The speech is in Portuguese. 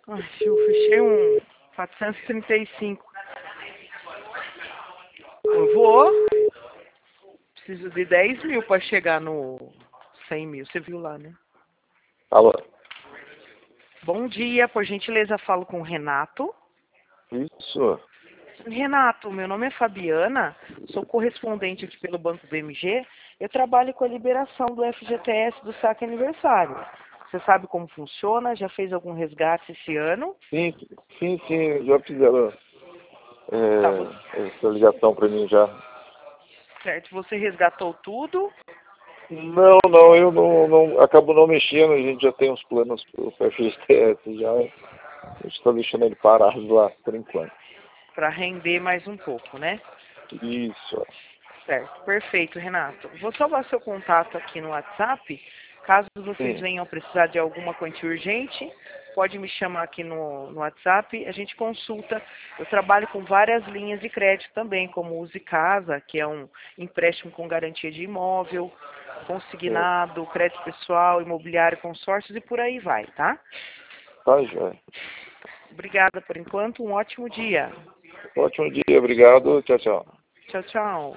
Ai, eu fechei um 435. Eu vou. Preciso de 10 mil para chegar no 100 mil. Você viu lá, né? Alô? Bom dia, por gentileza, falo com o Renato. Isso. Renato, meu nome é Fabiana, sou correspondente aqui pelo Banco BMG. Eu trabalho com a liberação do FGTS do saque aniversário. Você sabe como funciona? Já fez algum resgate esse ano? Sim, já fizeram Tá, essa ligação para mim já. certo. Você resgatou tudo? Não, eu não acabo não mexendo, a gente já tem uns planos para o FGTS já. A gente está deixando ele parado lá por enquanto. Para render mais um pouco, né? Isso. Certo, perfeito, Renato. Vou salvar seu contato aqui no WhatsApp. Caso vocês Sim. venham precisar de alguma quantia urgente, pode me chamar aqui no WhatsApp. A gente consulta. Eu trabalho com várias linhas de crédito também, como Use Casa, que é um empréstimo com garantia de imóvel, Certo. consignado, crédito pessoal, imobiliário, consórcios e por aí vai, tá? Tá, joia. Obrigada por enquanto. Um ótimo dia. Ótimo dia, obrigado. Tchau, tchau. Tchau, tchau.